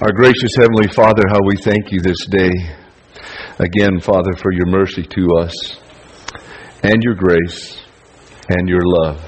Our gracious Heavenly Father, how we thank you this day. Again, Father, for your mercy to us and your grace and your love.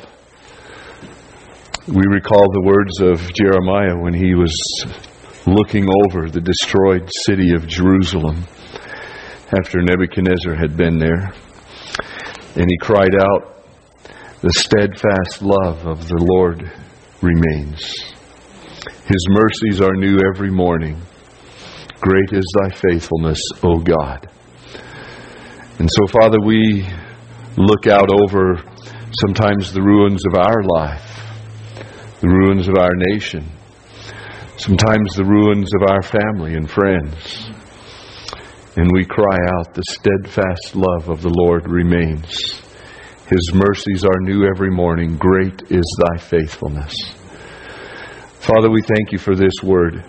We recall the words of Jeremiah when he was looking over the destroyed city of Jerusalem after Nebuchadnezzar had been there. And he cried out, "The steadfast love of the Lord remains. His mercies are new every morning. Great is thy faithfulness, O God." And so, Father, we look out over sometimes the ruins of our life, the ruins of our nation, sometimes the ruins of our family and friends. And we cry out, "The steadfast love of the Lord remains. His mercies are new every morning. Great is thy faithfulness." Father, we thank you for this word.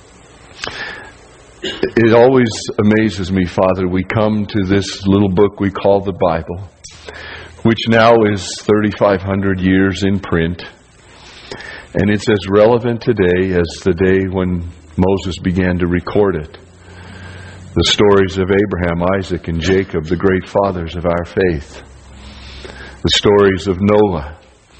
It always amazes me, Father, we come to this little book we call the Bible, which now is 3,500 years in print. And it's as relevant today as the day when Moses began to record it. The stories of Abraham, Isaac, and Jacob, the great fathers of our faith. The stories of Noah.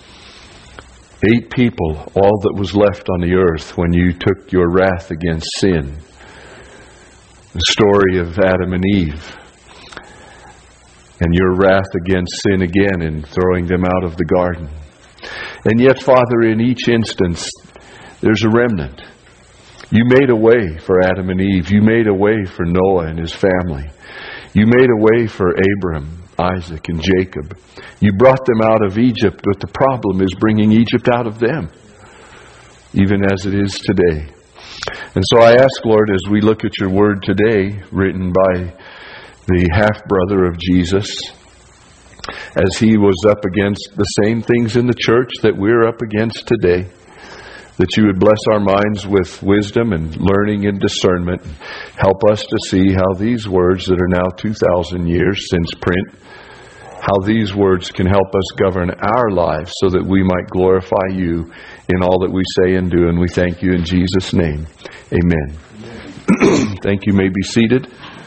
8 people, all that was left on the earth when you took your wrath against sin. The story of Adam and Eve. And your wrath against sin again in throwing them out of the garden. And yet, Father, in each instance, there's a remnant. You made a way for Adam and Eve. You made a way for Noah and his family. You made a way for Abram, Isaac, and Jacob. You brought them out of Egypt, but the problem is bringing Egypt out of them, even as it is today. And so I ask, Lord, as we look at your word today, written by the half-brother of Jesus, as he was up against the same things in the church that we're up against today, that you would bless our minds with wisdom and learning and discernment. Help us to see how these words that are now 2,000 years since print, how these words can help us govern our lives so that we might glorify you in all that we say and do. And we thank you in Jesus' name. Amen. Thank you. You may be seated.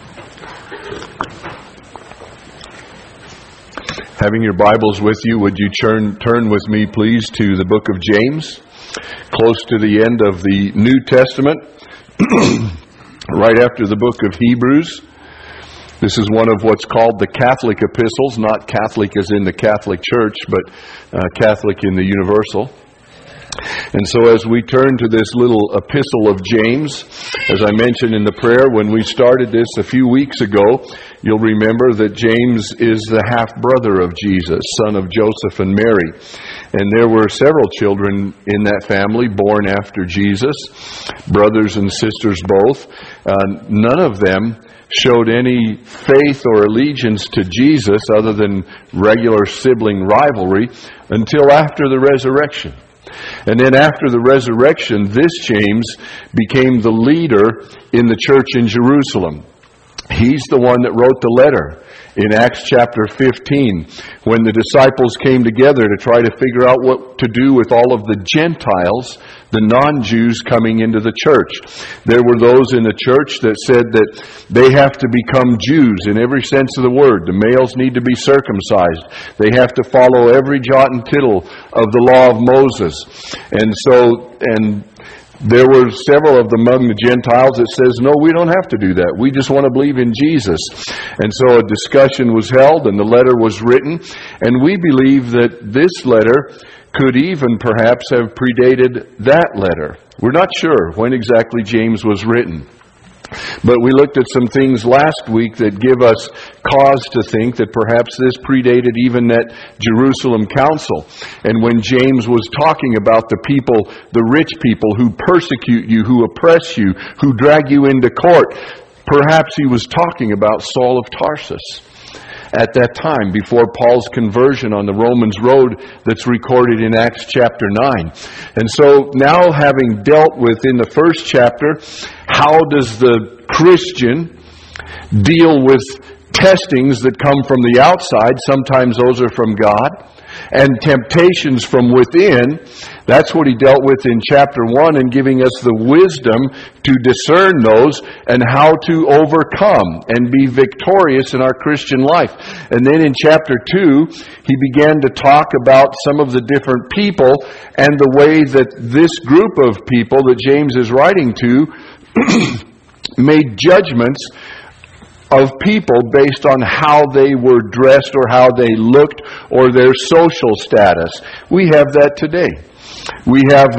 Having your Bibles with you, would you turn with me, please, to the book of James, close to the end of the New Testament, right after the book of Hebrews. This is one of what's called the Catholic epistles, not Catholic as in the Catholic Church, but Catholic in the universal. And so as we turn to this little epistle of James, as I mentioned in the prayer when we started this a few weeks ago, you'll remember that James is the half-brother of Jesus, son of Joseph and Mary. And there were several children in that family born after Jesus, brothers and sisters both. None of them showed any faith or allegiance to Jesus other than regular sibling rivalry until after the resurrection. And then after the resurrection, this James became the leader in the church in Jerusalem. He's the one that wrote the letter in Acts chapter 15, when the disciples came together to try to figure out what to do with all of the Gentiles, the non-Jews coming into the church. There were those in the church that said that they have to become Jews in every sense of the word. The males need to be circumcised. They have to follow every jot and tittle of the law of Moses. And there were several of them among the Gentiles that says, no, we don't have to do that. We just want to believe in Jesus. And so a discussion was held and the letter was written. And we believe that this letter could even perhaps have predated that letter. We're not sure when exactly James was written. But we looked at some things last week that give us cause to think that perhaps this predated even that Jerusalem council. And when James was talking about the people, the rich people who persecute you, who oppress you, who drag you into court, perhaps he was talking about Saul of Tarsus at that time, before Paul's conversion on the Romans road that's recorded in Acts chapter 9. And so now, having dealt with in the first chapter, how does the Christian deal with testings that come from the outside? Sometimes those are from God. and temptations from within. That's what he dealt with in chapter 1, and giving us the wisdom to discern those and how to overcome and be victorious in our Christian life. And then in chapter 2, he began to talk about some of the different people and the way that this group of people that James is writing to made judgments of people based on how they were dressed or how they looked or their social status. We have that today. We have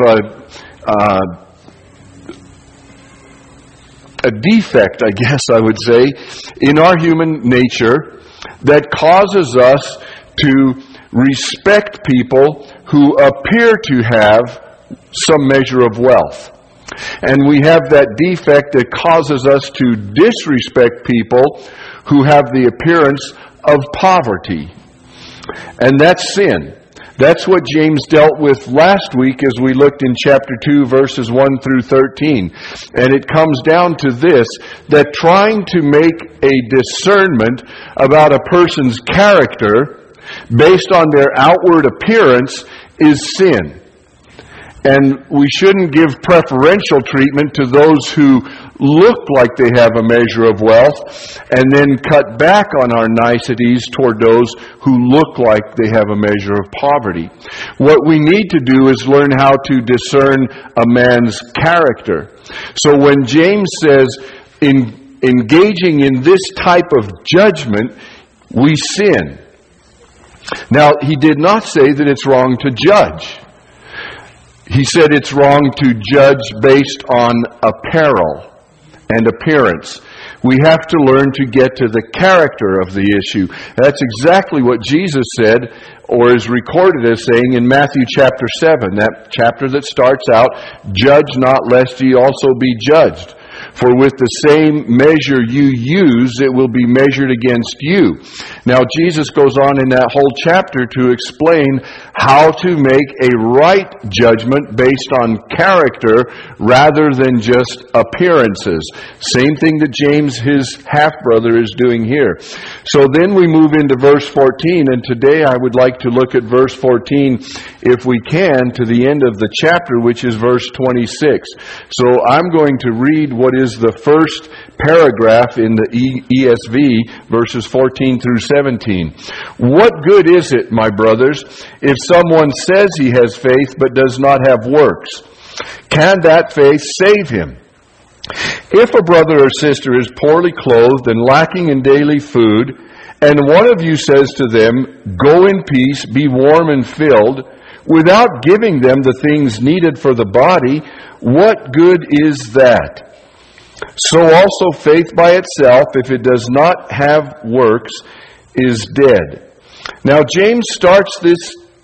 a defect, I guess I would say, in our human nature that causes us to respect people who appear to have some measure of wealth. And we have that defect that causes us to disrespect people who have the appearance of poverty. And that's sin. That's what James dealt with last week as we looked in chapter 2, verses 1 through 13. And it comes down to this, that trying to make a discernment about a person's character based on their outward appearance is sin. And we shouldn't give preferential treatment to those who look like they have a measure of wealth and then cut back on our niceties toward those who look like they have a measure of poverty. What we need to do is learn how to discern a man's character. So when James says, engaging in this type of judgment, we sin. Now, he did not say that it's wrong to judge. He said it's wrong to judge based on apparel and appearance. We have to learn to get to the character of the issue. That's exactly what Jesus said, or is recorded as saying in Matthew chapter 7, that chapter that starts out, "Judge not, lest ye also be judged. For with the same measure you use, it will be measured against you." Now, Jesus goes on in that whole chapter to explain how to make a right judgment based on character rather than just appearances. Same thing that James, his half-brother, is doing here. So then we move into verse 14, and today I would like to look at verse 14, if we can, to the end of the chapter, which is verse 26. So I'm going to read what is the first paragraph in the ESV, verses 14 through 17. "What good is it, my brothers, if someone says he has faith but does not have works? Can that faith save him? If a brother or sister is poorly clothed and lacking in daily food, and one of you says to them, 'Go in peace, be warm and filled,' without giving them the things needed for the body, what good is that? So also faith by itself, if it does not have works, is dead." Now James starts this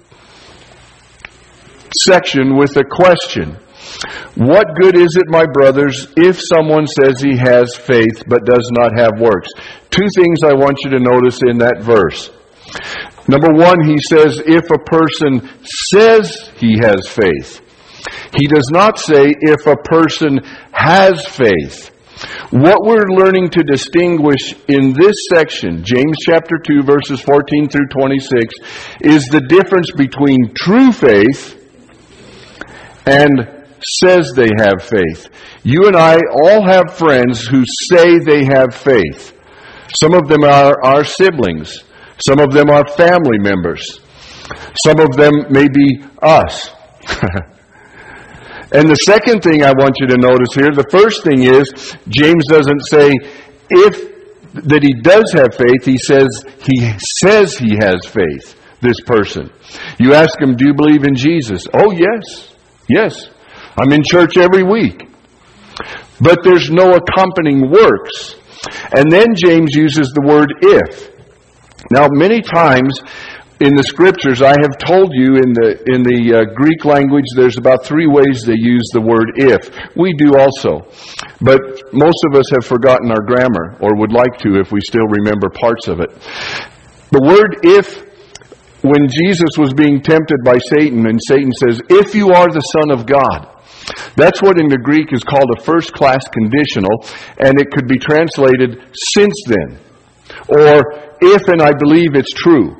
section with a question. What good is it, my brothers, if someone says he has faith but does not have works? Two things I want you to notice in that verse. Number one, he says if a person says he has faith. He does not say if a person has faith. What we're learning to distinguish in this section, James chapter 2, verses 14 through 26, is the difference between true faith and says they have faith. You and I all have friends who say they have faith. Some of them are our siblings. Some of them are family members. Some of them may be us. And the second thing I want you to notice here, the first thing is, James doesn't say that he does have faith. He says he has faith, this person. You ask him, do you believe in Jesus? Oh, yes. Yes. I'm in church every week. But there's no accompanying works. And then James uses the word if. Now, many times in the Scriptures, I have told you in the Greek language, there's about 3 ways they use the word if. We do also. But most of us have forgotten our grammar, or would like to if we still remember parts of it. The word if, when Jesus was being tempted by Satan, and Satan says, "If you are the Son of God," that's what in the Greek is called a first-class conditional, and it could be translated "since then," or "if and I believe it's true."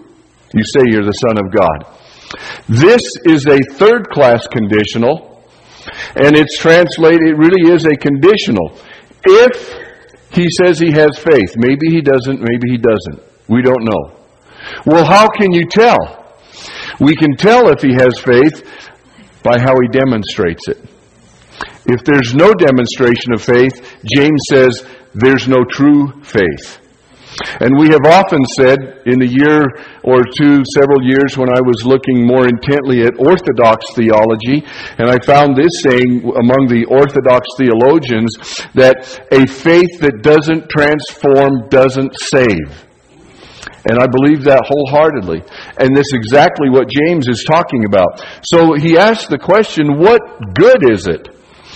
You say you're the Son of God. This is a third-class conditional, and it's translated, it really is a conditional. If he says he has faith, maybe he doesn't, maybe he doesn't. We don't know. Well, how can you tell? We can tell if he has faith by how he demonstrates it. If there's no demonstration of faith, James says there's no true faith. And we have often said in a year or two, several years, when I was looking more intently at Orthodox theology, and I found this saying among the Orthodox theologians, that a faith that doesn't transform doesn't save. And I believe that wholeheartedly. And that's exactly what James is talking about. So he asks the question, what good is it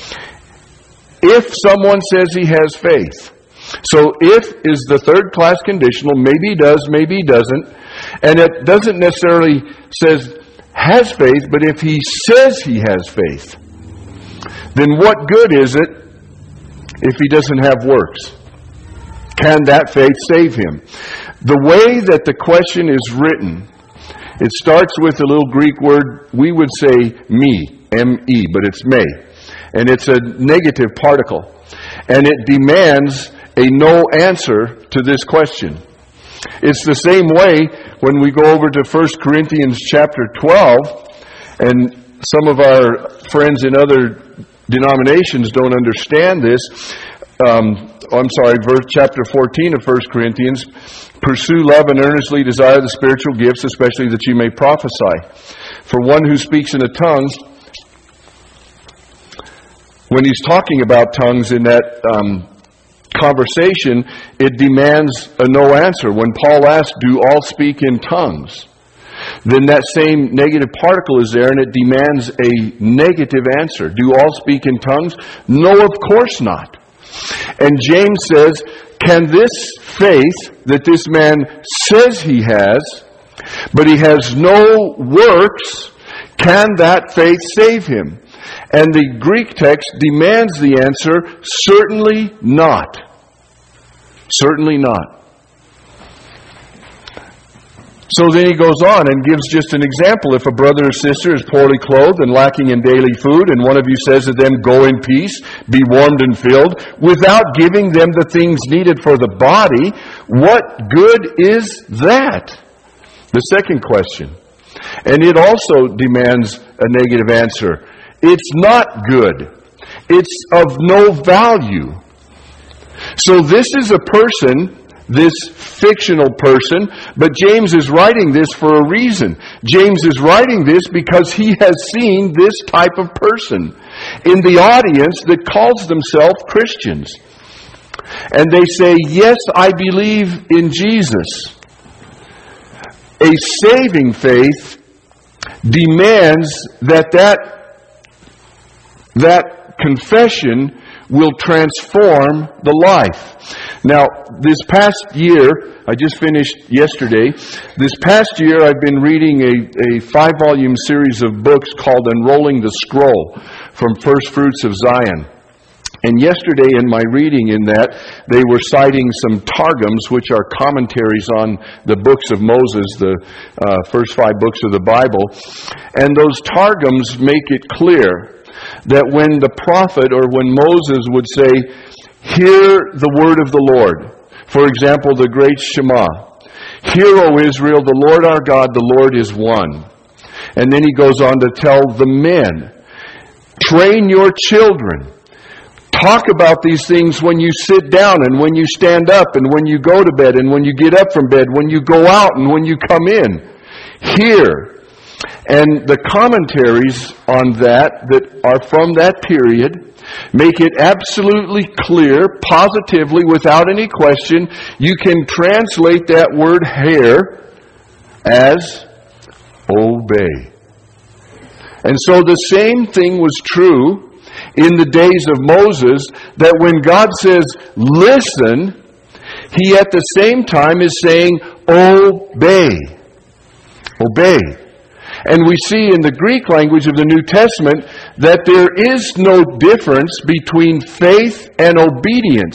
if someone says he has faith? So if is the third class conditional, maybe he does, maybe he doesn't. And it doesn't necessarily says has faith, but if he says he has faith, then what good is it if he doesn't have works? Can that faith save him? The way that the question is written, it starts with a little Greek word, we would say me, M-E, but it's may. And it's a negative particle. And it demands a no answer to this question. It's the same way when we go over to 1 Corinthians chapter 12, and some of our friends in other denominations don't understand this. Chapter 14 of 1 Corinthians, pursue love and earnestly desire the spiritual gifts, especially that you may prophesy. For one who speaks in a tongue, when he's talking about tongues in that conversation, it demands a no answer. When Paul asks, do all speak in tongues? Then that same negative particle is there and it demands a negative answer. Do all speak in tongues? No, of course not. And James says, can this faith that this man says he has, but he has no works, can that faith save him? And the Greek text demands the answer, certainly not. Certainly not. So then he goes on and gives just an example. If a brother or sister is poorly clothed and lacking in daily food, and one of you says to them, go in peace, be warmed and filled, without giving them the things needed for the body, what good is that? The second question. And it also demands a negative answer. It's not good. It's of no value. So this is a person, this fictional person, but James is writing this for a reason. James is writing this because he has seen this type of person in the audience that calls themselves Christians. And they say, yes, I believe in Jesus. A saving faith demands that confession will transform the life. Now, this past year, I just finished yesterday, this past year I've been reading a 5-volume series of books called Unrolling the Scroll from First Fruits of Zion. And yesterday in my reading in that, they were citing some targums, which are commentaries on the books of Moses, the first 5 books of the Bible. And those targums make it clear that when the prophet or when Moses would say, hear the word of the Lord. For example, the great Shema. Hear, O Israel, the Lord our God, the Lord is one. And then he goes on to tell the men, train your children. Talk about these things when you sit down and when you stand up and when you go to bed and when you get up from bed, when you go out and when you come in. Hear. And the commentaries on that are from that period make it absolutely clear, positively, without any question. You can translate that word hear as obey. And so the same thing was true in the days of Moses, that when God says, listen, he at the same time is saying, obey. Obey. And we see in the Greek language of the New Testament that there is no difference between faith and obedience.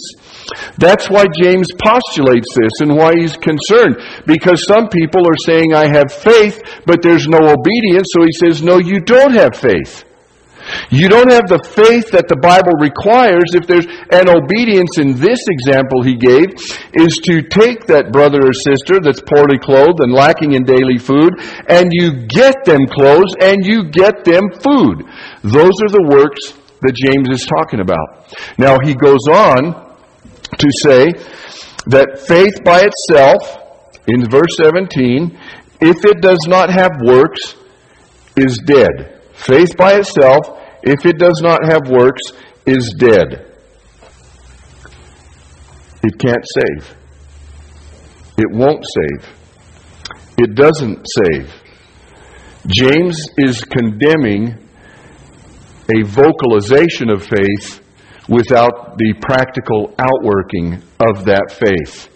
That's why James postulates this and why he's concerned. Because some people are saying, I have faith, but there's no obedience. So he says, no, you don't have faith. You don't have the faith that the Bible requires. If there's an obedience in this example he gave, is to take that brother or sister that's poorly clothed and lacking in daily food, and you get them clothes and you get them food. Those are the works that James is talking about. Now he goes on to say that faith by itself, in verse 17, if it does not have works, is dead. Faith by itself, if it does not have works, is dead. It can't save. It won't save. It doesn't save. James is condemning a vocalization of faith without the practical outworking of that faith.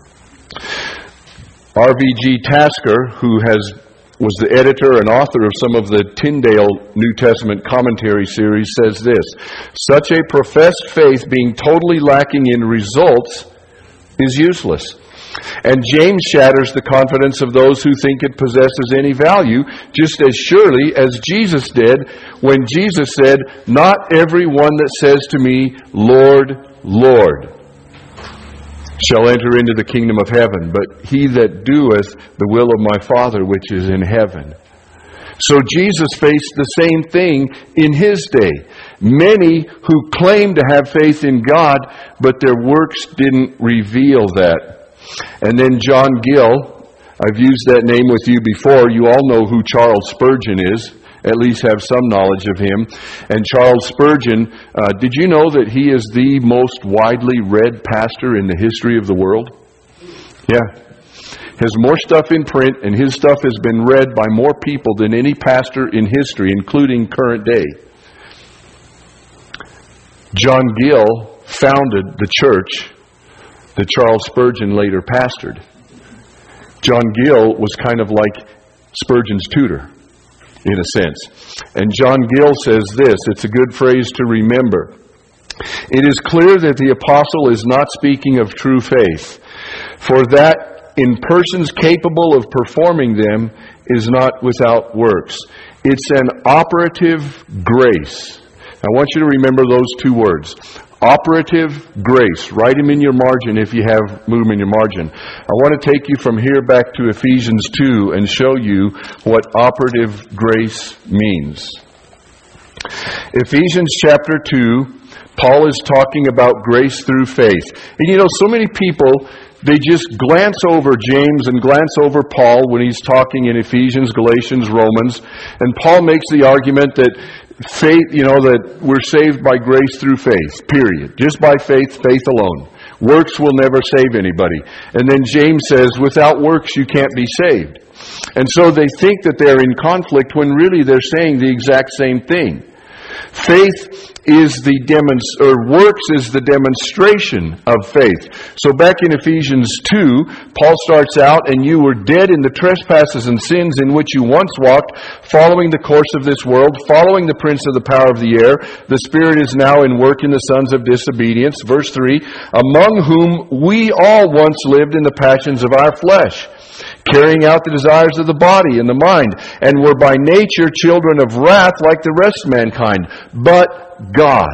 R.V.G. Tasker, who was the editor and author of some of the Tyndale New Testament commentary series, says this: such a professed faith being totally lacking in results is useless. And James shatters the confidence of those who think it possesses any value, just as surely as Jesus did when Jesus said, not every one that says to me, Lord, Lord, shall enter into the kingdom of heaven, but he that doeth the will of my Father which is in heaven. So Jesus faced the same thing in his day. Many who claimed to have faith in God, but their works didn't reveal that. And then John Gill, I've used that name with you before. You all know who Charles Spurgeon is. At least have some knowledge of him. And Charles Spurgeon, did you know that he is the most widely read pastor in the history of the world? Yeah. Has more stuff in print, and his stuff has been read by more people than any pastor in history, including current day. John Gill founded the church that Charles Spurgeon later pastored. John Gill was kind of like Spurgeon's tutor, in a sense. And John Gill says this, it's a good phrase to remember. It is clear that the apostle is not speaking of true faith, for that in persons capable of performing them is not without works. It's an operative grace. I want you to remember those two words. Operative grace. Write them in your margin if you have room in your margin. I want to take you from here back to Ephesians 2 and show you what operative grace means. Ephesians chapter 2, Paul is talking about grace through faith. And you know, so many people, they just glance over James and glance over Paul when he's talking in Ephesians, Galatians, Romans. And Paul makes the argument that faith, that we're saved by grace through faith, period. Just by faith, faith alone. Works will never save anybody. And then James says, without works you can't be saved. And so they think that they're in conflict when really they're saying the exact same thing. Faith is works is the demonstration of faith. So back in Ephesians 2, Paul starts out, and you were dead in the trespasses and sins in which you once walked, following the course of this world, following the prince of the power of the air. The Spirit is now in work in the sons of disobedience. Verse 3, among whom we all once lived in the passions of our flesh, carrying out the desires of the body and the mind, and were by nature children of wrath like the rest of mankind. But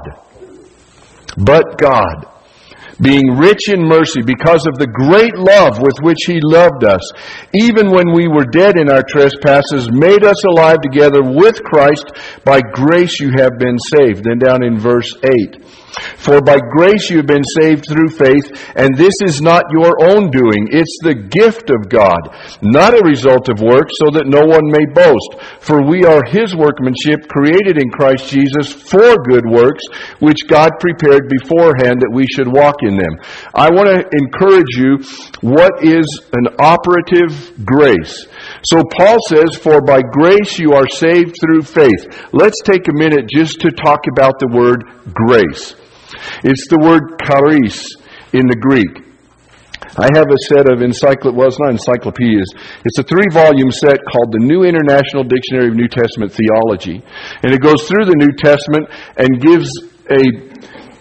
God, being rich in mercy because of the great love with which He loved us, even when we were dead in our trespasses, made us alive together with Christ. By grace you have been saved. Then down in verse 8. For by grace you have been saved through faith, and this is not your own doing. It's the gift of God, not a result of works, so that no one may boast. For we are His workmanship, created in Christ Jesus for good works, which God prepared beforehand that we should walk in them. I want to encourage you, what is an operative grace? So Paul says, for by grace you are saved through faith. Let's take a minute just to talk about the word grace. It's the word charis in the Greek. I have a set of it's not encyclopedias. It's a 3-volume set called the New International Dictionary of New Testament Theology. And it goes through the New Testament and gives a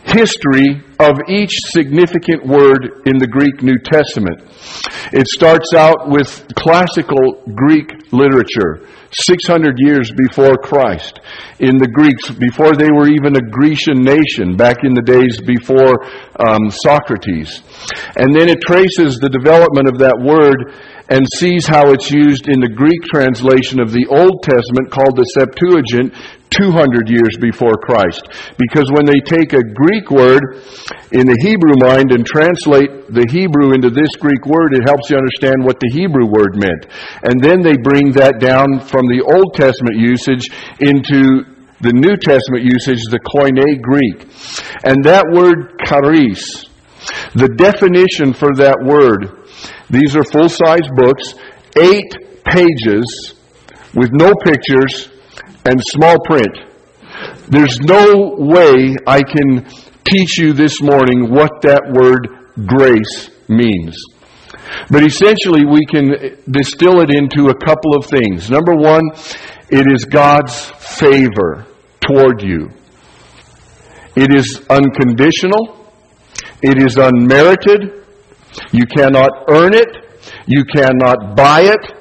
history of each significant word in the Greek New Testament. It starts out with classical Greek literature, 600 years before Christ. In the Greeks, before they were even a Grecian nation, back in the days before Socrates. And then it traces the development of that word and sees how it's used in the Greek translation of the Old Testament called the Septuagint 200 years before Christ. Because when they take a Greek word in the Hebrew mind and translate the Hebrew into this Greek word, it helps you understand what the Hebrew word meant. And then they bring that down from the Old Testament usage into the New Testament usage, the Koine Greek. And that word charis, the definition for that word, these are full-size books, 8 pages with no pictures and small print. There's no way I can teach you this morning what that word grace means. But essentially we can distill it into a couple of things. Number one, it is God's favor toward you. It is unconditional. It is unmerited. You cannot earn it. You cannot buy it.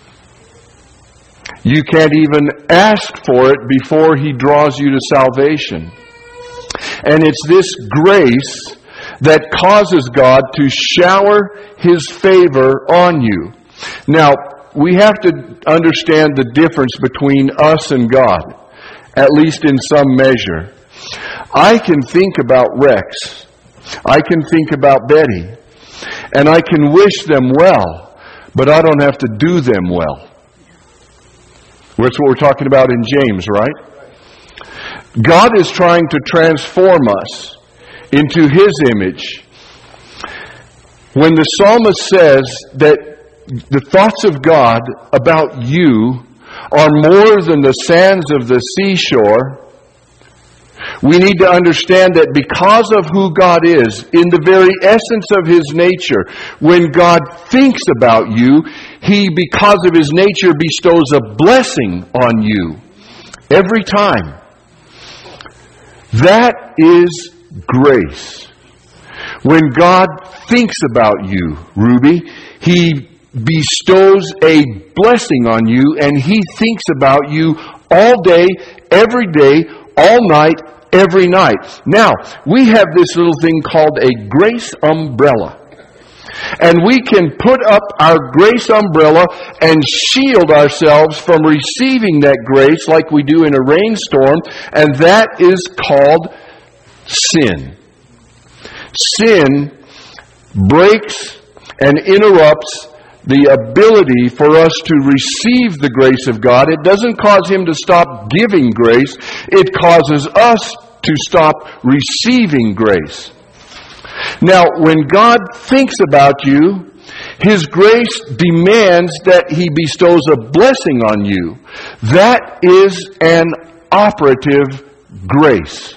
You can't even ask for it before He draws you to salvation. And it's this grace that causes God to shower His favor on you. Now, we have to understand the difference between us and God, at least in some measure. I can think about Rex. I can think about Betty. And I can wish them well, but I don't have to do them well. That's what we're talking about in James, right? God is trying to transform us into His image. When the psalmist says that the thoughts of God about you are more than the sands of the seashore, we need to understand that because of who God is, in the very essence of His nature, when God thinks about you, He, because of His nature, bestows a blessing on you every time. That is grace. When God thinks about you, Ruby, He bestows a blessing on you, and He thinks about you all day, every day, all night, every night. Now, we have this little thing called a grace umbrella. And we can put up our grace umbrella and shield ourselves from receiving that grace like we do in a rainstorm, and that is called sin. Sin breaks and interrupts the ability for us to receive the grace of God. It doesn't cause Him to stop giving grace. It causes us to stop receiving grace. Now, when God thinks about you, His grace demands that He bestows a blessing on you. That is an operative grace.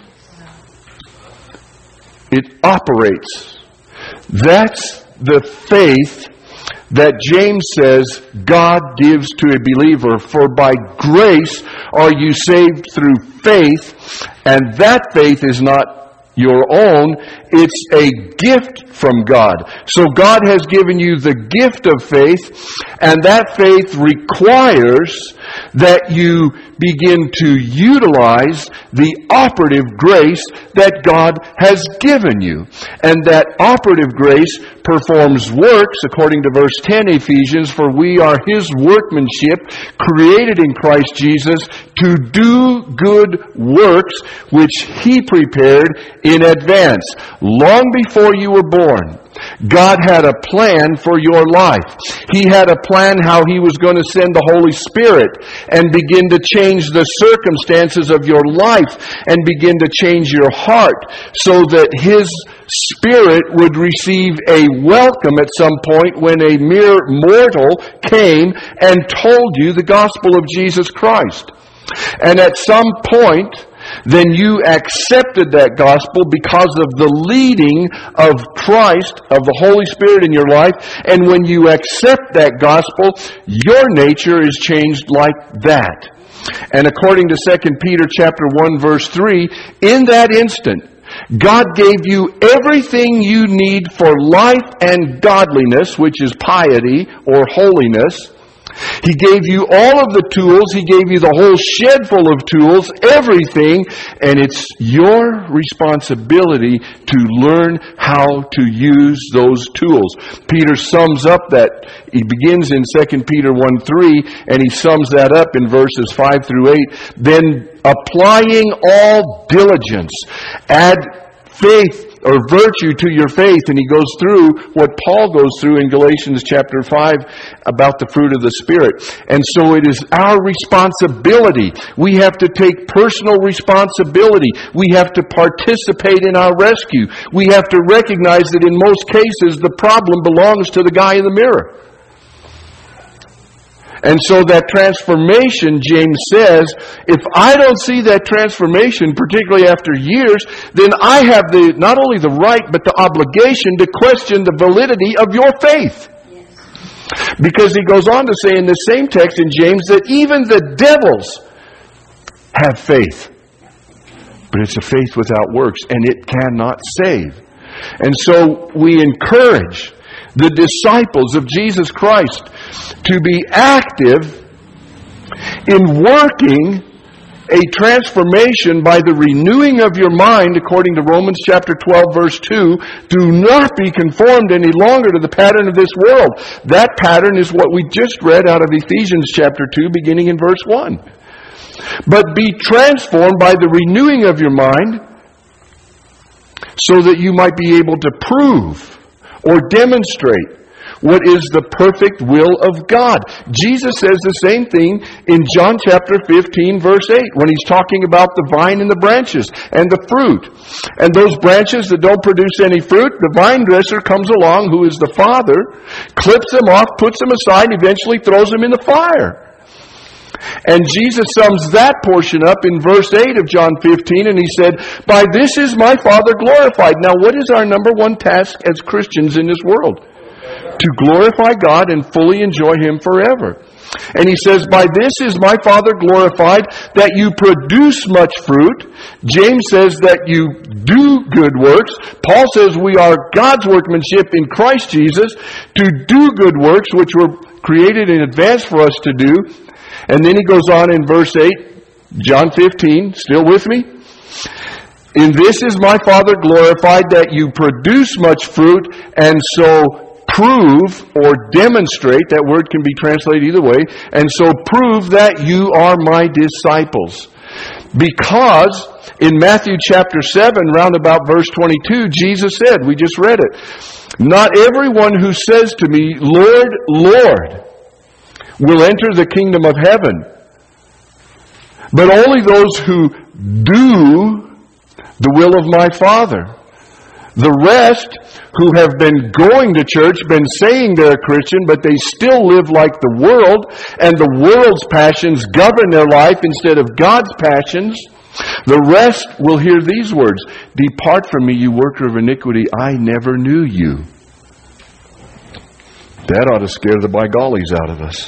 It operates. That's the faith that James says God gives to a believer. For by grace are you saved through faith, and that faith is not your own, it's a gift from God. So God has given you the gift of faith, and that faith requires that you begin to utilize the operative grace that God has given you. And that operative grace performs works, according to verse 10 Ephesians, for we are His workmanship, created in Christ Jesus to do good works which He prepared in advance, long before you were born. God had a plan for your life. He had a plan how He was going to send the Holy Spirit and begin to change the circumstances of your life and begin to change your heart so that His Spirit would receive a welcome at some point when a mere mortal came and told you the gospel of Jesus Christ. And at some point, then you accepted that gospel because of the leading of Christ, of the Holy Spirit in your life. And when you accept that gospel, your nature is changed like that. And according to 2 Peter chapter 1 verse 3, in that instant, God gave you everything you need for life and godliness, which is piety or holiness. He gave you all of the tools. He gave you the whole shed full of tools, everything, and it's your responsibility to learn how to use those tools. Peter sums up that. He begins in 2 Peter 1:3, and he sums that up in verses 5 through 8. Then applying all diligence, add faith or virtue to your faith. And he goes through what Paul goes through in Galatians chapter 5 about the fruit of the Spirit. And so it is our responsibility. We have to take personal responsibility. We have to participate in our rescue. We have to recognize that in most cases the problem belongs to the guy in the mirror. And so that transformation, James says, if I don't see that transformation, particularly after years, then I have not only the right, but the obligation to question the validity of your faith. Yes. Because he goes on to say in the same text in James that even the devils have faith. But it's a faith without works, and it cannot save. And so we encourage the disciples of Jesus Christ to be active in working a transformation by the renewing of your mind, according to Romans chapter 12, verse 2. Do not be conformed any longer to the pattern of this world. That pattern is what we just read out of Ephesians chapter 2, beginning in verse 1. But be transformed by the renewing of your mind, so that you might be able to prove or demonstrate what is the perfect will of God. Jesus says the same thing in John chapter 15, verse 8, when he's talking about the vine and the branches and the fruit. And those branches that don't produce any fruit, the vine dresser comes along, who is the Father, clips them off, puts them aside, eventually throws them in the fire. And Jesus sums that portion up in verse 8 of John 15, and he said, by this is my Father glorified. Now, what is our number one task as Christians in this world? To glorify God and fully enjoy Him forever. And he says, by this is my Father glorified, that you produce much fruit. James says that you do good works. Paul says we are God's workmanship in Christ Jesus to do good works, which were created in advance for us to do. And then he goes on in verse 8, John 15, still with me? In this is my Father glorified, that you produce much fruit, and so prove or demonstrate, that word can be translated either way, and so prove that you are my disciples. Because in Matthew chapter 7, round about verse 22, Jesus said, we just read it, not everyone who says to me, Lord, Lord, will enter the kingdom of heaven, but only those who do the will of my Father. The rest, who have been going to church, been saying they're a Christian, but they still live like the world, and the world's passions govern their life instead of God's passions, the rest will hear these words, depart from me, you worker of iniquity, I never knew you. That ought to scare the by gollies out of us.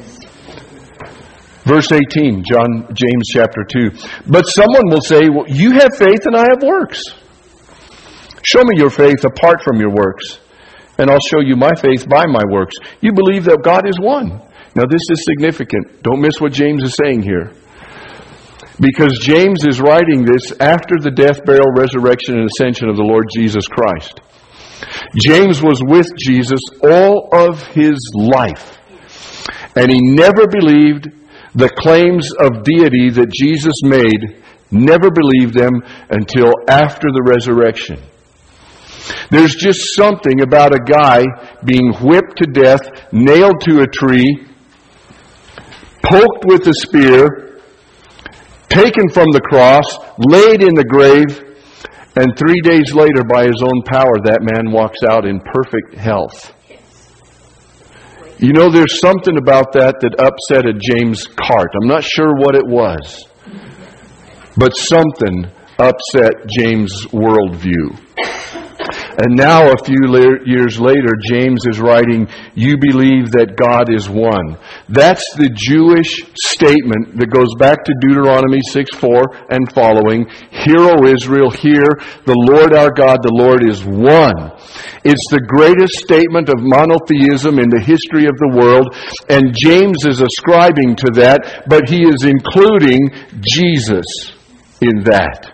Verse 18, James chapter 2. But someone will say, well, you have faith and I have works. Show me your faith apart from your works, and I'll show you my faith by my works. You believe that God is one. Now this is significant. Don't miss what James is saying here. Because James is writing this after the death, burial, resurrection, and ascension of the Lord Jesus Christ. James was with Jesus all of his life, and he never believed the claims of deity that Jesus made, never believed them until after the resurrection. There's just something about a guy being whipped to death, nailed to a tree, poked with a spear, taken from the cross, laid in the grave, and 3 days later, by his own power, that man walks out in perfect health. You know, there's something about that upset James' cart. I'm not sure what it was, but something upset James' worldview. And now, a few years later, James is writing, you believe that God is one. That's the Jewish statement that goes back to Deuteronomy 6:4 and following. Hear, O Israel, hear, the Lord our God, the Lord is one. It's the greatest statement of monotheism in the history of the world, and James is ascribing to that, but he is including Jesus in that.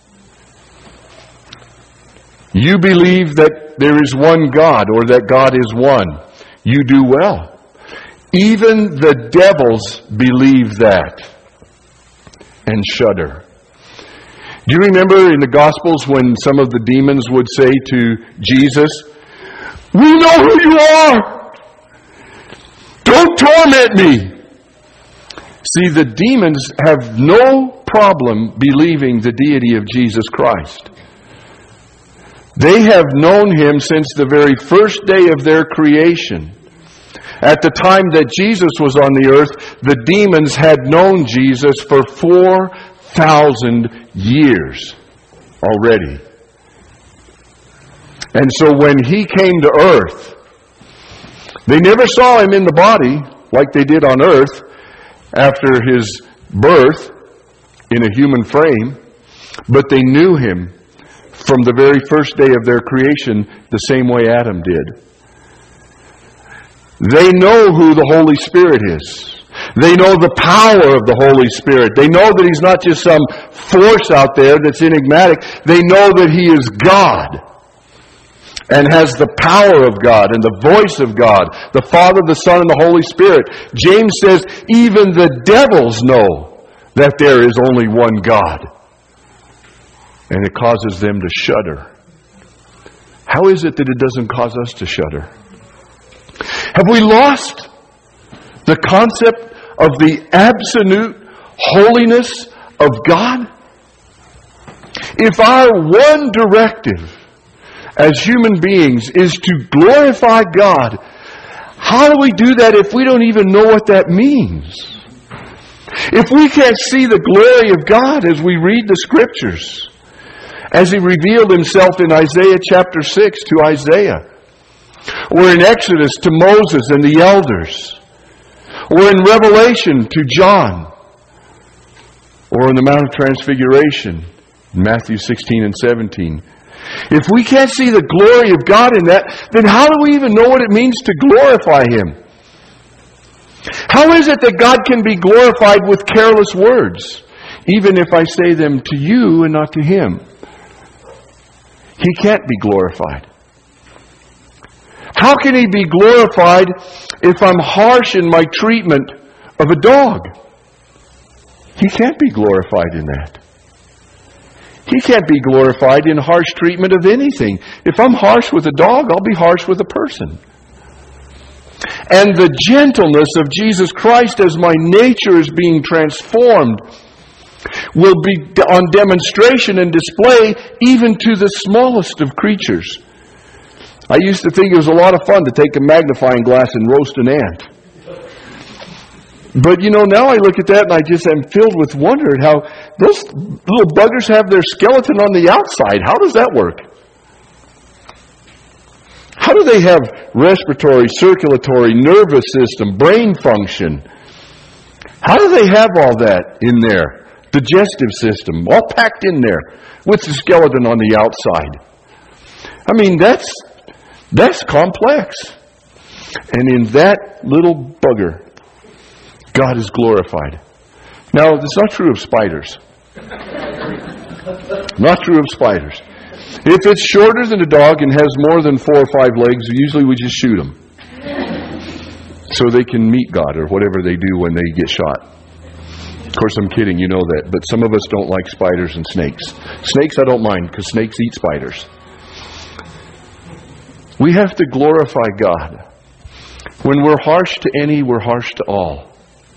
You believe that there is one God, or that God is one. You do well. Even the devils believe that and shudder. Do you remember in the Gospels when some of the demons would say to Jesus, we know who you are! Don't torment me! See, the demons have no problem believing the deity of Jesus Christ. They have known Him since the very first day of their creation. At the time that Jesus was on the earth, the demons had known Jesus for 4,000 years already. And so when He came to earth, they never saw Him in the body like they did on earth after His birth in a human frame, but they knew Him from the very first day of their creation the same way Adam did. They know who the Holy Spirit is. They know the power of the Holy Spirit. They know that He's not just some force out there that's enigmatic. They know that He is God and has the power of God and the voice of God, the Father, the Son, and the Holy Spirit. James says even the devils know that there is only one God. And it causes them to shudder. How is it that it doesn't cause us to shudder? Have we lost the concept of the absolute holiness of God? If our one directive as human beings is to glorify God, how do we do that if we don't even know what that means? If we can't see the glory of God as we read the Scriptures, as He revealed Himself in Isaiah chapter 6 to Isaiah, or in Exodus to Moses and the elders, or in Revelation to John, or in the Mount of Transfiguration, Matthew 16 and 17. If we can't see the glory of God in that, then how do we even know what it means to glorify Him? How is it that God can be glorified with careless words, even if I say them to you and not to Him? He can't be glorified. How can He be glorified if I'm harsh in my treatment of a dog? He can't be glorified in that. He can't be glorified in harsh treatment of anything. If I'm harsh with a dog, I'll be harsh with a person. And the gentleness of Jesus Christ as my nature is being transformed will be on demonstration and display even to the smallest of creatures. I used to think it was a lot of fun to take a magnifying glass and roast an ant. But now I look at that and I just am filled with wonder at how those little buggers have their skeleton on the outside. How does that work? How do they have respiratory, circulatory, nervous system, brain function? How do they have all that in there? Digestive system, all packed in there with the skeleton on the outside. I mean, that's complex. And in that little bugger, God is glorified. Now, it's not true of spiders. Not true of spiders. If it's shorter than a dog and has more than 4 or 5 legs, usually we just shoot them. So they can meet God or whatever they do when they get shot. Of course, I'm kidding, you know that. But some of us don't like spiders and snakes. Snakes I don't mind because snakes eat spiders. We have to glorify God. When we're harsh to any, we're harsh to all.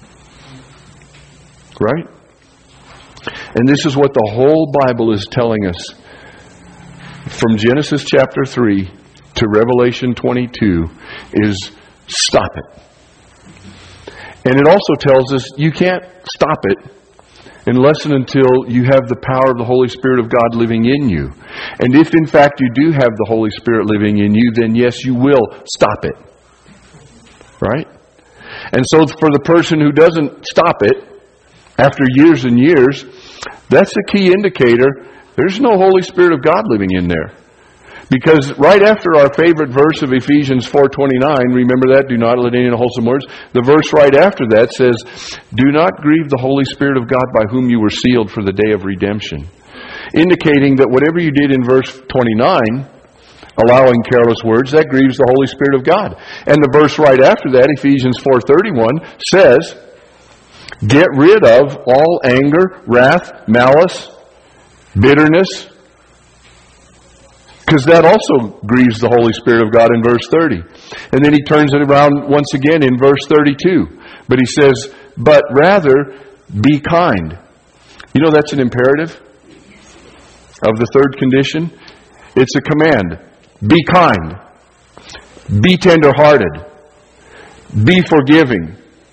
Right? And this is what the whole Bible is telling us. From Genesis chapter 3 to Revelation 22 is stop it. And it also tells us you can't stop it unless and until you have the power of the Holy Spirit of God living in you. And if in fact you do have the Holy Spirit living in you, then yes, you will stop it. Right? And so for the person who doesn't stop it, after years and years, that's a key indicator. There's no Holy Spirit of God living in there. Because right after our favorite verse of Ephesians 4:29, remember that? Do not let any unwholesome words. The verse right after that says, do not grieve the Holy Spirit of God by whom you were sealed for the day of redemption. Indicating that whatever you did in verse 29, allowing careless words, that grieves the Holy Spirit of God. And the verse right after that, Ephesians 4:31, says, get rid of all anger, wrath, malice, bitterness, because that also grieves the Holy Spirit of God in verse 30. And then he turns it around once again in verse 32. But he says, but rather be kind. You know that's an imperative of the third condition. It's a command. Be kind. Be tender-hearted. Be forgiving.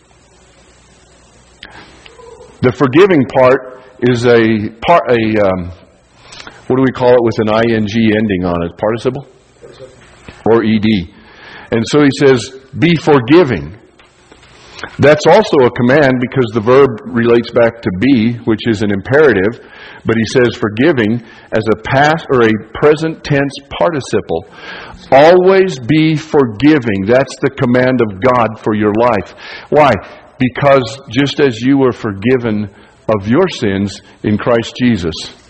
The forgiving part is what do we call it with an ing ending on it? Participle? Or ed. And so he says, be forgiving. That's also a command because the verb relates back to be, which is an imperative. But he says forgiving as a past or a present tense participle. Always be forgiving. That's the command of God for your life. Why? Because just as you were forgiven of your sins in Christ Jesus,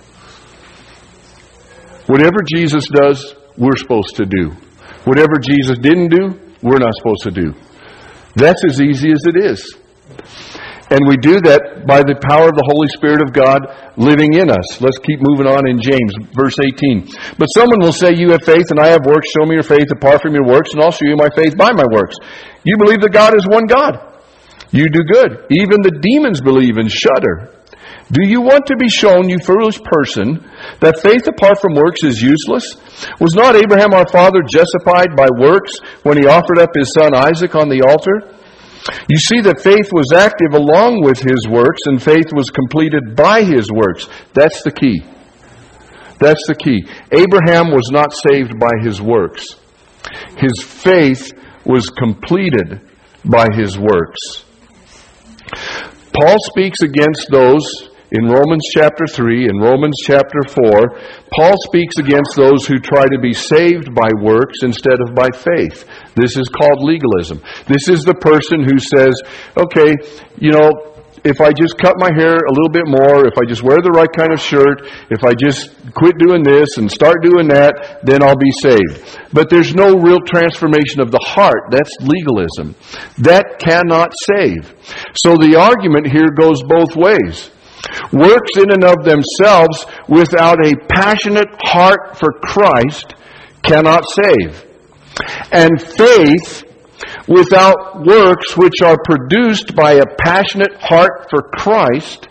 whatever Jesus does, we're supposed to do. Whatever Jesus didn't do, we're not supposed to do. That's as easy as it is. And we do that by the power of the Holy Spirit of God living in us. Let's keep moving on in James, verse 18. But someone will say, you have faith and I have works. Show me your faith apart from your works, and I'll show you my faith by my works. You believe that God is one God. You do good. Even the demons believe and shudder. Do you want to be shown, you foolish person, that faith apart from works is useless? Was not Abraham our father justified by works when he offered up his son Isaac on the altar? You see that faith was active along with his works, and faith was completed by his works. That's the key. That's the key. Abraham was not saved by his works. His faith was completed by his works. Paul speaks against those in Romans chapter 3 and Romans chapter 4. Paul speaks against those who try to be saved by works instead of by faith. This is called legalism. This is the person who says, okay, if I just cut my hair a little bit more, if I just wear the right kind of shirt, if I just quit doing this and start doing that, then I'll be saved. But there's no real transformation of the heart. That's legalism. That cannot save. So the argument here goes both ways. Works in and of themselves without a passionate heart for Christ cannot save. And faith without works which are produced by a passionate heart for Christ,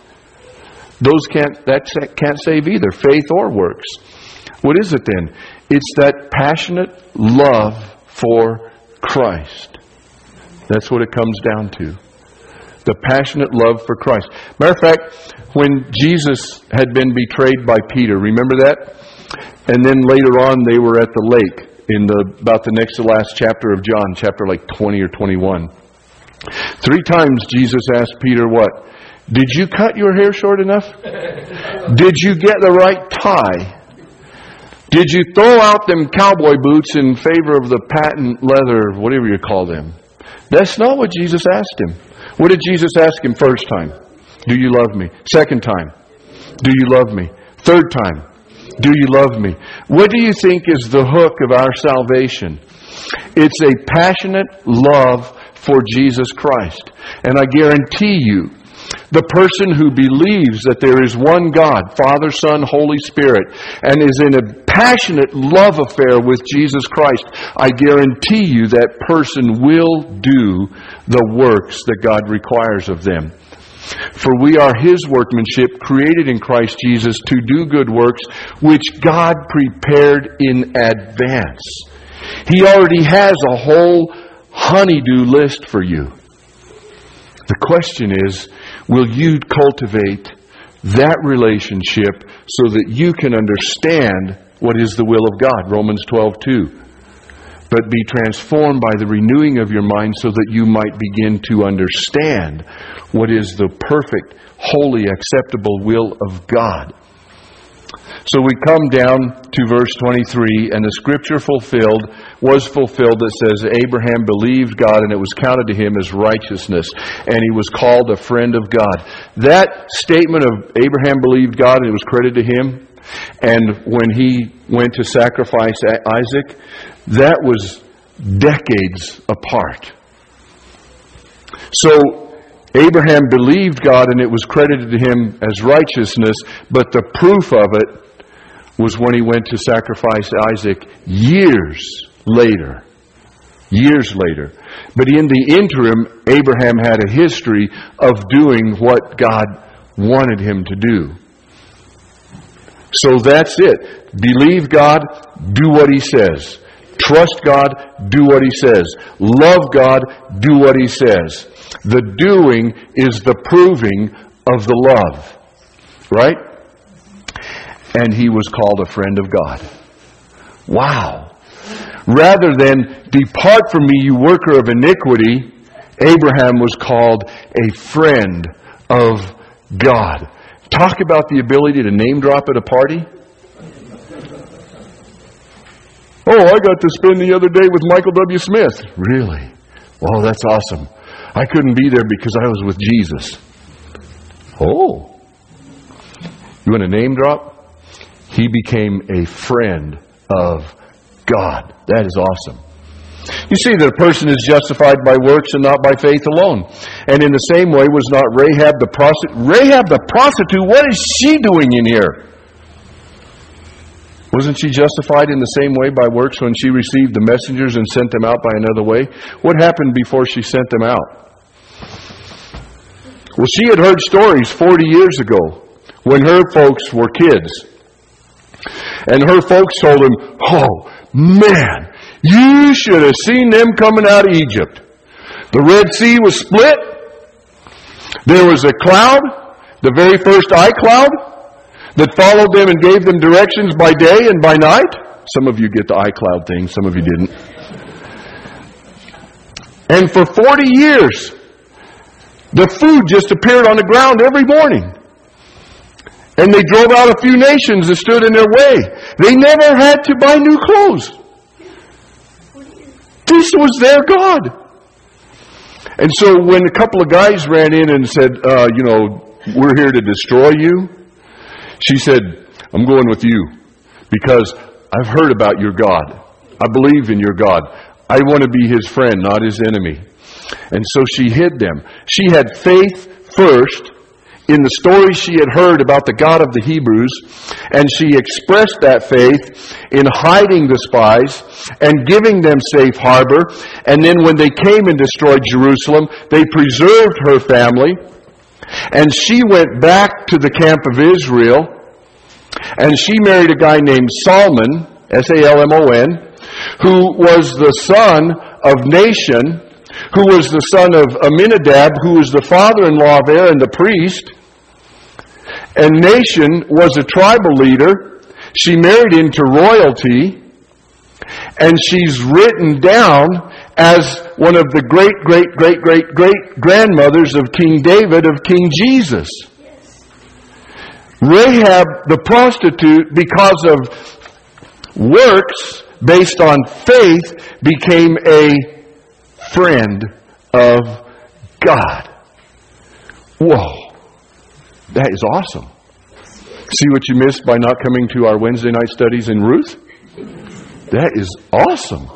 that can't save either, faith or works. What is it then? It's that passionate love for Christ. That's what it comes down to. The passionate love for Christ. Matter of fact, when Jesus had been betrayed by Peter, remember that? And then later on they were at the lake in about the next to last chapter of John, chapter 20 or 21. 3 times Jesus asked Peter what? Did you cut your hair short enough? Did you get the right tie? Did you throw out them cowboy boots in favor of the patent leather, whatever you call them? That's not what Jesus asked him. What did Jesus ask him first time? Do you love me? Second time, do you love me? Third time, do you love me? What do you think is the hook of our salvation? It's a passionate love for Jesus Christ. And I guarantee you, the person who believes that there is one God, Father, Son, Holy Spirit, and is in a passionate love affair with Jesus Christ, I guarantee you that person will do the works that God requires of them. For we are His workmanship, created in Christ Jesus to do good works, which God prepared in advance. He already has a whole honey-do list for you. The question is, will you cultivate that relationship so that you can understand what is the will of God. Romans 12:2. But be transformed by the renewing of your mind so that you might begin to understand what is the perfect, holy, acceptable will of God. So we come down to verse 23, and the scripture was fulfilled that says, Abraham believed God, and it was counted to him as righteousness, and he was called a friend of God. That statement of Abraham believed God, and it was credited to him, and when he went to sacrifice Isaac, that was decades apart. So Abraham believed God, and it was credited to him as righteousness, but the proof of it was when he went to sacrifice Isaac years later. But in the interim, Abraham had a history of doing what God wanted him to do. So that's it. Believe God, do what He says. Trust God, do what He says. Love God, do what He says. The doing is the proving of the love. Right? And he was called a friend of God. Wow. Rather than, depart from me, you worker of iniquity, Abraham was called a friend of God. Talk about the ability to name drop at a party. Oh, I got to spend the other day with Michael W. Smith. Really? Wow, that's awesome. I couldn't be there because I was with Jesus. Oh. You want a name drop? He became a friend of God. That is awesome. You see that a person is justified by works and not by faith alone. And in the same way was not Rahab the prostitute. Rahab the prostitute, what is she doing in here? Wasn't she justified in the same way by works when she received the messengers and sent them out by another way? What happened before she sent them out? Well, she had heard stories 40 years ago when her folks were kids. And her folks told him, oh, man, you should have seen them coming out of Egypt. The Red Sea was split. There was a cloud, the very first eye cloud, that followed them and gave them directions by day and by night. Some of you get the eye cloud thing, some of you didn't. And for 40 years, the food just appeared on the ground every morning. And they drove out a few nations that stood in their way. They never had to buy new clothes. This was their God. And so when a couple of guys ran in and said, we're here to destroy you, she said, I'm going with you because I've heard about your God. I believe in your God. I want to be His friend, not His enemy. And so she hid them. She had faith first in the stories she had heard about the God of the Hebrews, and she expressed that faith in hiding the spies and giving them safe harbor. And then when they came and destroyed Jerusalem, they preserved her family. And she went back to the camp of Israel, and she married a guy named Salmon, S-A-L-M-O-N, who was the son of Nahshon, who was the son of Amminadab, who was the father-in-law of Aaron the priest. And Nahshon was a tribal leader. She married into royalty, and she's written down as one of the great-great-great-great-great-grandmothers of King David, of King Jesus. Rahab the prostitute, because of works based on faith, became a friend of God. Whoa. That is awesome. See what you missed by not coming to our Wednesday night studies in Ruth? That is awesome.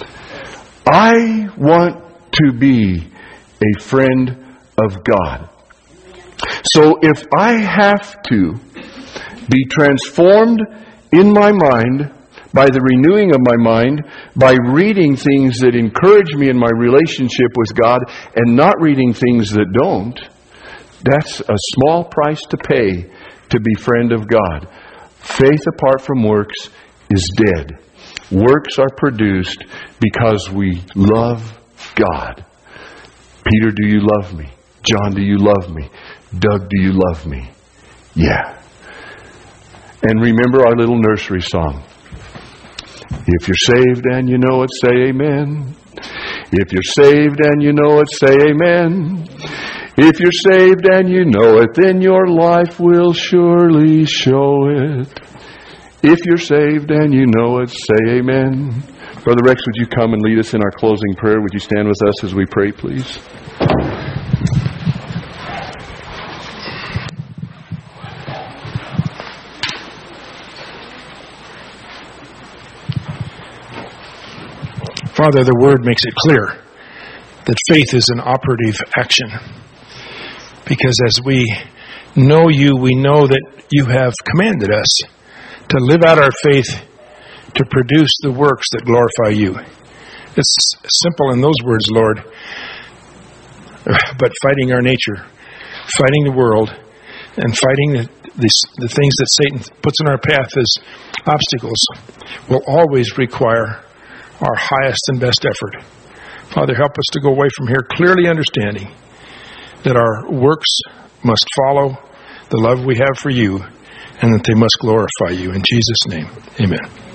I want to be a friend of God. So if I have to be transformed in my mind by the renewing of my mind, by reading things that encourage me in my relationship with God and not reading things that don't, that's a small price to pay to be friend of God. Faith apart from works is dead. Works are produced because we love God. Peter, do you love me? John, do you love me? Doug, do you love me? Yeah. And remember our little nursery song. If you're saved and you know it, say amen. If you're saved and you know it, say amen. If you're saved and you know it, then your life will surely show it. If you're saved and you know it, say amen. Brother Rex, would you come and lead us in our closing prayer? Would you stand with us as we pray, please? Father, the Word makes it clear that faith is an operative action. Because as we know you, we know that you have commanded us to live out our faith to produce the works that glorify you. It's simple in those words, Lord. But fighting our nature, fighting the world, and fighting the things that Satan puts in our path as obstacles will always require our highest and best effort. Father, help us to go away from here clearly understanding that our works must follow the love we have for you and that they must glorify you. In Jesus' name, amen.